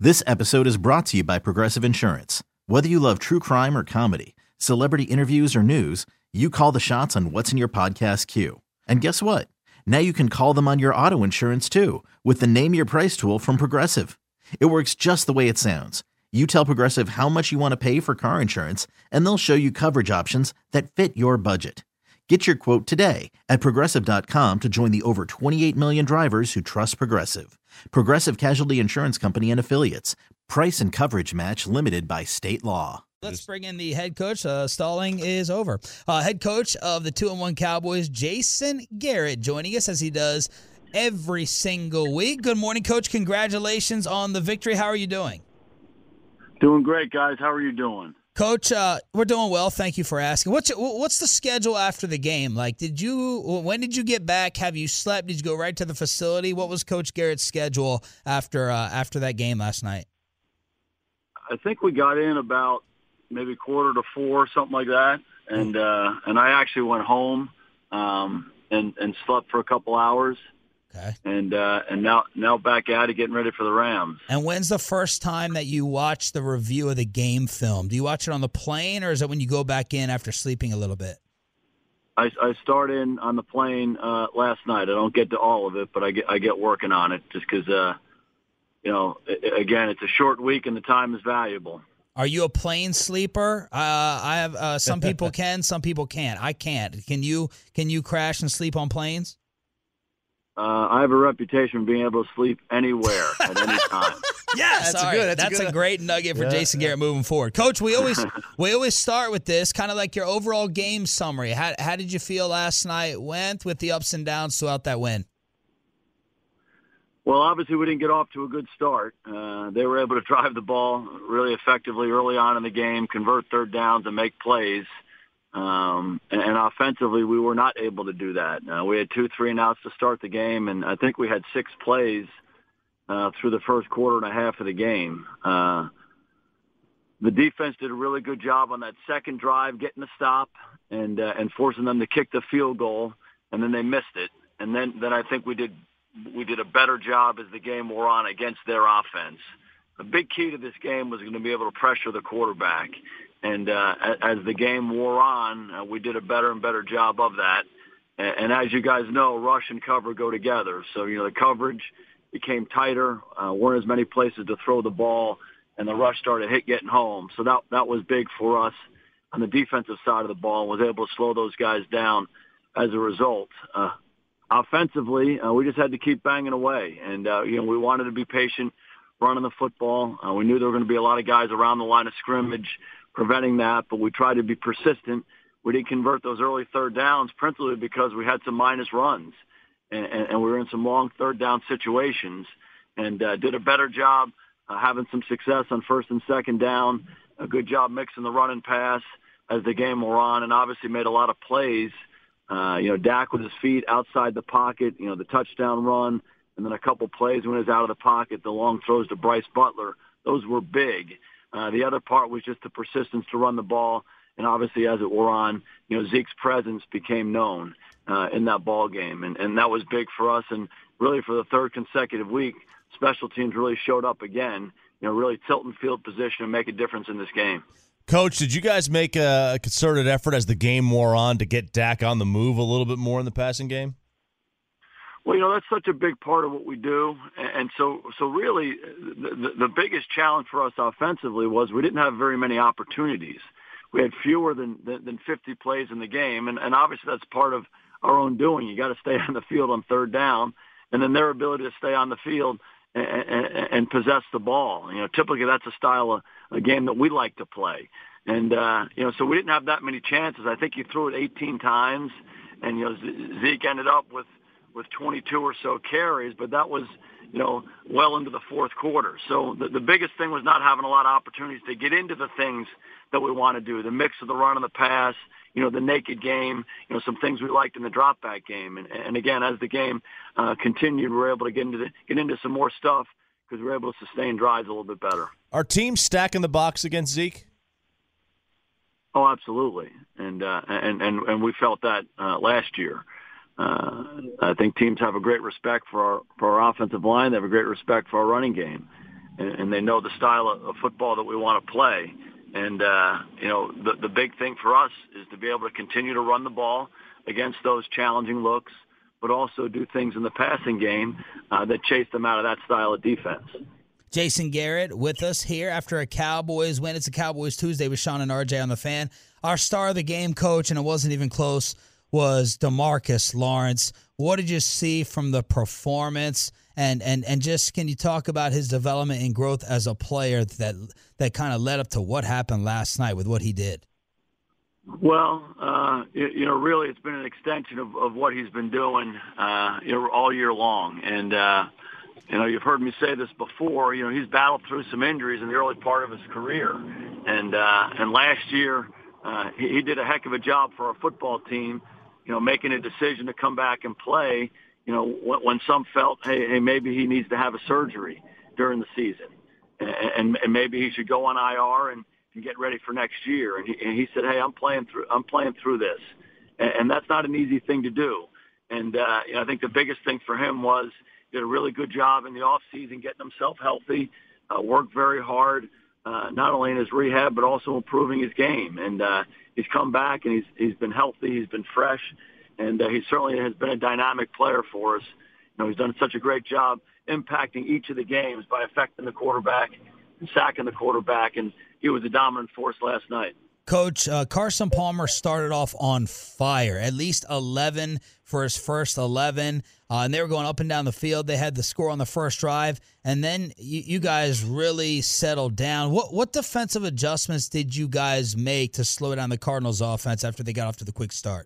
This episode is brought to you by Progressive Insurance. Whether you love true crime or comedy, celebrity interviews or news, you call the shots on what's in your podcast queue. And guess what? Now you can call them on your auto insurance too with the Name Your Price tool from Progressive. It works just the way it sounds. You tell Progressive how much you want to pay for car insurance, and they'll show you coverage options that fit your budget. Get your quote today at Progressive.com to join the over 28 million drivers who trust Progressive. Progressive Casualty Insurance Company and Affiliates. Price and coverage match limited by state law. Let's bring in the head coach. Stalling is over. Head coach of the 2-1 Cowboys, Jason Garrett, joining us as he does every single week. Good morning, Coach. Congratulations on the victory. How are you doing? Doing great, guys. How are you doing? Coach, we're doing well. Thank you for asking. What's the schedule after the game? Like, when did you get back? Have you slept? Did you go right to the facility? What was Coach Garrett's schedule after that game last night? I think we got in about maybe 3:45, something like that, and I actually went home and slept for a couple hours. Okay. And now back at it, getting ready for the Rams. And when's the first time that you watch the review of the game film? Do you watch it on the plane, or is it when you go back in after sleeping a little bit? I start in on the plane last night. I don't get to all of it, but I get working on it just because, again, it's a short week and the time is valuable. Are you a plane sleeper? I have some people can, some people can't. I can't. Can you crash and sleep on planes? I have a reputation for being able to sleep anywhere at any time. Yes, that's a great nugget for Jason Garrett moving forward. Coach, we always start with this, kind of like your overall game summary. How did you feel last night went with the ups and downs throughout that win? Well, obviously we didn't get off to a good start. They were able to drive the ball really effectively early on in the game, convert third downs, and make plays. And offensively, we were not able to do that. We had 2 3-and-outs to start the game, and I think we had 6 plays through the first quarter and a half of the game. The defense did a really good job on that second drive, getting the stop and forcing them to kick the field goal, and then they missed it. And then I think we did a better job as the game wore on against their offense. The big key to this game was going to be able to pressure the quarterback. And as the game wore on, we did a better and better job of that. And as you guys know, rush and cover go together. So, the coverage became tighter, weren't as many places to throw the ball, and the rush started getting home. So that was big for us on the defensive side of the ball, and was able to slow those guys down as a result. Offensively, we just had to keep banging away. And, we wanted to be patient running the football. We knew there were going to be a lot of guys around the line of scrimmage preventing that, but we tried to be persistent. We didn't convert those early third downs, principally because we had some minus runs, and we were in some long third down situations, and did a better job having some success on first and second down, a good job mixing the run and pass as the game wore on, and obviously made a lot of plays. Dak with his feet outside the pocket, the touchdown run, and then a couple plays when he was out of the pocket, the long throws to Bryce Butler. Those were big. The other part was just the persistence to run the ball, and obviously as it wore on, Zeke's presence became known in that ball game, and that was big for us. And really for the third consecutive week, special teams really showed up again, really tilting field position and make a difference in this game. Coach, did you guys make a concerted effort as the game wore on to get Dak on the move a little bit more in the passing game? Well, that's such a big part of what we do. And so really the biggest challenge for us offensively was we didn't have very many opportunities. We had fewer than 50 plays in the game. And obviously that's part of our own doing. You got to stay on the field on third down, and then their ability to stay on the field and possess the ball. Typically that's a style of a game that we like to play. And, so we didn't have that many chances. I think he threw it 18 times, and, Zeke ended up with 22 or so carries, but that was, well into the fourth quarter. So the biggest thing was not having a lot of opportunities to get into the things that we want to do, the mix of the run and the pass, the naked game, some things we liked in the drop back game. And again, as the game continued, we were able to get into some more stuff because we were able to sustain drives a little bit better. Are teams stacking the box against Zeke? Oh, absolutely. And we felt that last year. I think teams have a great respect for our offensive line. They have a great respect for our running game. and they know the style of football that we want to play. And, the big thing for us is to be able to continue to run the ball against those challenging looks, but also do things in the passing game that chase them out of that style of defense. Jason Garrett with us here after a Cowboys win. It's a Cowboys Tuesday with Sean and RJ on the Fan. Our star of the game, Coach, and it wasn't even close, was DeMarcus Lawrence. What did you see from the performance? And just can you talk about his development and growth as a player that kind of led up to what happened last night with what he did? Well, really it's been an extension of what he's been doing, all year long. And, you've heard me say this before, he's battled through some injuries in the early part of his career. And last year, he did a heck of a job for our football team, making a decision to come back and play, when some felt, hey, maybe he needs to have a surgery during the season. And maybe he should go on IR and get ready for next year. And he said, hey, I'm playing through this. And that's not an easy thing to do. And, I think the biggest thing for him was he did a really good job in the off season getting himself healthy, worked very hard, not only in his rehab, but also improving his game. And he's come back and he's been healthy. He's been fresh. And he certainly has been a dynamic player for us. He's done such a great job impacting each of the games by affecting the quarterback and sacking the quarterback. And he was a dominant force last night. Coach, Carson Palmer started off on fire, at least 11 for his first 11, and they were going up and down the field. They had the score on the first drive, and then you guys really settled down. What defensive adjustments did you guys make to slow down the Cardinals' offense after they got off to the quick start?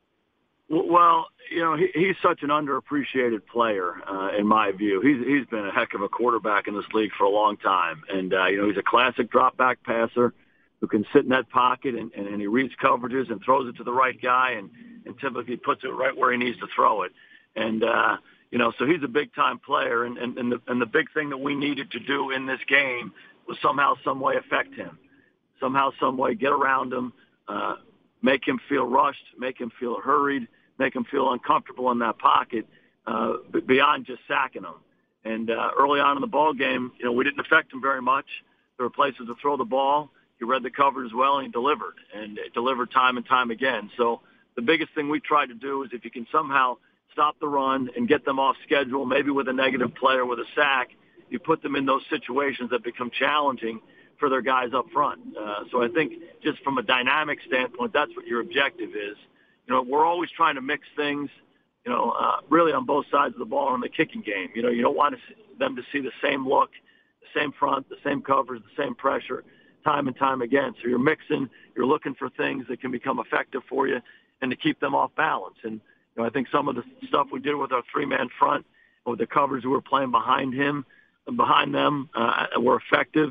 Well, he's such an underappreciated player, in my view. He's been a heck of a quarterback in this league for a long time, and he's a classic drop-back passer who can sit in that pocket and he reads coverages and throws it to the right guy and typically puts it right where he needs to throw it. And, so he's a big-time player. And the big thing that we needed to do in this game was somehow, some way affect him. Somehow, some way get around him, make him feel rushed, make him feel hurried, make him feel uncomfortable in that pocket, beyond just sacking him. And early on in the ball game, we didn't affect him very much. There were places to throw the ball. He read the coverage well, and he delivered, and it delivered time and time again. So the biggest thing we tried to do is if you can somehow stop the run and get them off schedule, maybe with a negative play or with a sack, you put them in those situations that become challenging for their guys up front. So I think just from a dynamic standpoint, that's what your objective is. We're always trying to mix things, really on both sides of the ball in the kicking game. You don't want them to see the same look, the same front, the same coverage, the same pressure time and time again. So you're mixing, you're looking for things that can become effective for you and to keep them off balance. And I think some of the stuff we did with our three-man front, with the coverage we were playing behind him and behind them, were effective,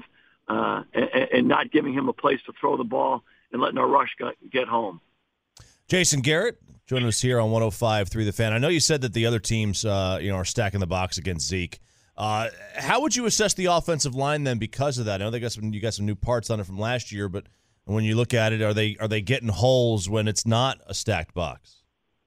and not giving him a place to throw the ball and letting our rush get home. Jason Garrett joining us here on 105.3 The Fan. I know you said that the other teams, are stacking the box against Zeke. How would you assess the offensive line then because of that? I know you got some new parts on it from last year, but when you look at it, are they getting holes when it's not a stacked box?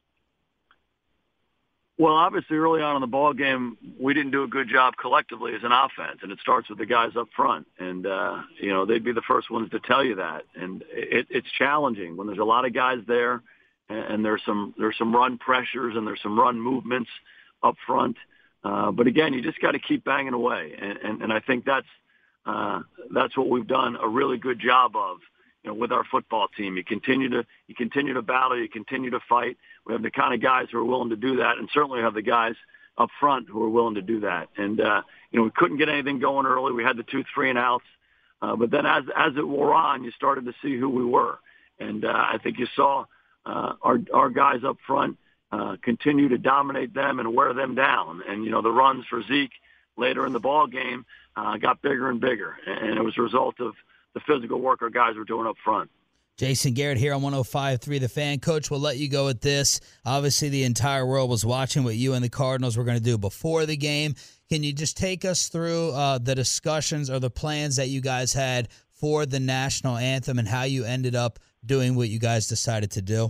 Well, obviously early on in the ball game, we didn't do a good job collectively as an offense, and it starts with the guys up front. And they'd be the first ones to tell you that. And it's challenging when there's a lot of guys there, and there's some run pressures and there's some run movements up front. But again, you just got to keep banging away, and I think that's what we've done a really good job of, with our football team. You continue to battle, you continue to fight. We have the kind of guys who are willing to do that, and certainly have the guys up front who are willing to do that. And we couldn't get anything going early. We had the 2 3-and-outs, but then as it wore on, you started to see who we were, and I think you saw our guys up front continue to dominate them and wear them down. And, the runs for Zeke later in the ball game got bigger and bigger. And it was a result of the physical work our guys were doing up front. Jason Garrett here on 105.3 The Fan. Coach, we'll let you go with this. Obviously, the entire world was watching what you and the Cardinals were going to do before the game. Can you just take us through the discussions or the plans that you guys had for the national anthem and how you ended up doing what you guys decided to do?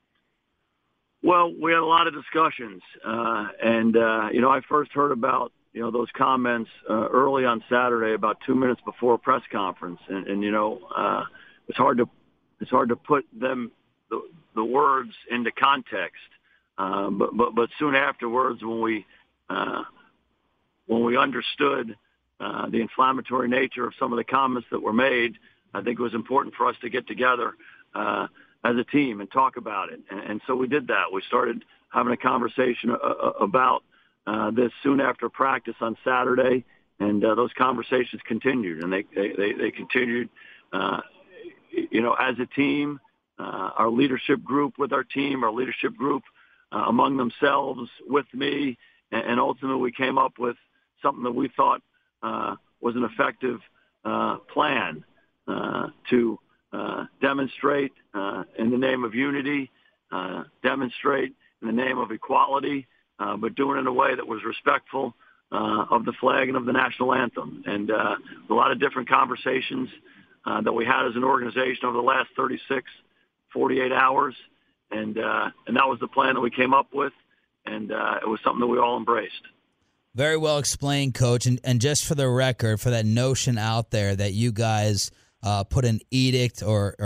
Well, we had a lot of discussions, and I first heard about those comments early on Saturday, about 2 minutes before a press conference, and it's hard to put them the words into context. But soon afterwards, when we understood the inflammatory nature of some of the comments that were made, I think it was important for us to get together as a team and talk about it. And so we did that. We started having a conversation about this soon after practice on Saturday, and those conversations continued, and they continued, as a team, our leadership group with our team, our leadership group among themselves with me, and ultimately we came up with something that we thought was an effective plan to demonstrate in the name of unity, demonstrate in the name of equality, but doing it in a way that was respectful of the flag and of the national anthem. And a lot of different conversations that we had as an organization over the last 36, 48 hours. And that was the plan that we came up with. And it was something that we all embraced. Very well explained, Coach. And just for the record, for that notion out there that you guys put an edict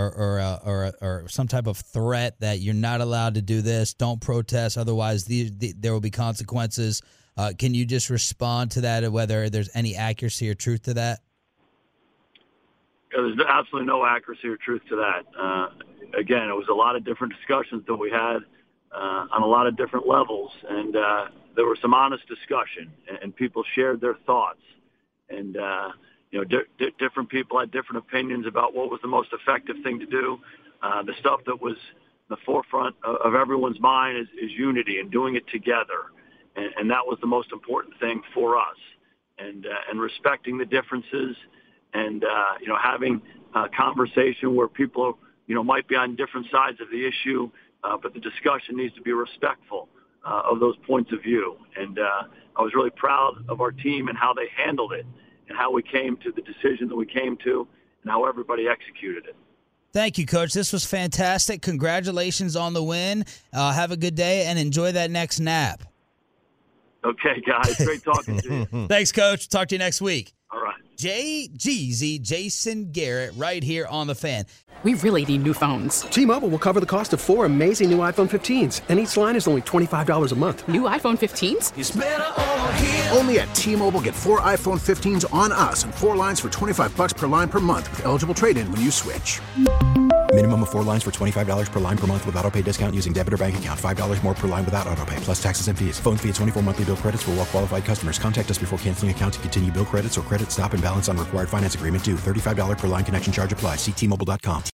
or some type of threat that you're not allowed to do this, don't protest, otherwise there will be consequences. Can you just respond to that, whether there's any accuracy or truth to that? There's absolutely no accuracy or truth to that. Again, it was a lot of different discussions that we had on a lot of different levels, and there was some honest discussion, and people shared their thoughts. And different people had different opinions about what was the most effective thing to do. The stuff that was the forefront of everyone's mind is unity and doing it together, and that was the most important thing for us. And respecting the differences, and having a conversation where people might be on different sides of the issue, but the discussion needs to be respectful of those points of view. And I was really proud of our team and how they handled it, and how we came to the decision that we came to, and how everybody executed it. Thank you, Coach. This was fantastic. Congratulations on the win. Have a good day and enjoy that next nap. Okay, guys. Great talking to you. Thanks, Coach. Talk to you next week. All right. JGZ, Jason Garrett, right here on The Fan. We really need new phones. T-Mobile will cover the cost of 4 amazing new iPhone 15s, and each line is only $25 a month. New iPhone 15s? It's better over here. Only at T-Mobile, get 4 iPhone 15s on us and 4 lines for $25 per line per month with eligible trade-in when you switch. Minimum of 4 lines for $25 per line per month with autopay discount using debit or bank account. $5 more per line without autopay, plus taxes and fees. Phone fee at 24 monthly bill credits for well-qualified customers. Contact us before canceling account to continue bill credits or credit stop and balance on required finance agreement due. $35 per line connection charge applies. See T-Mobile.com.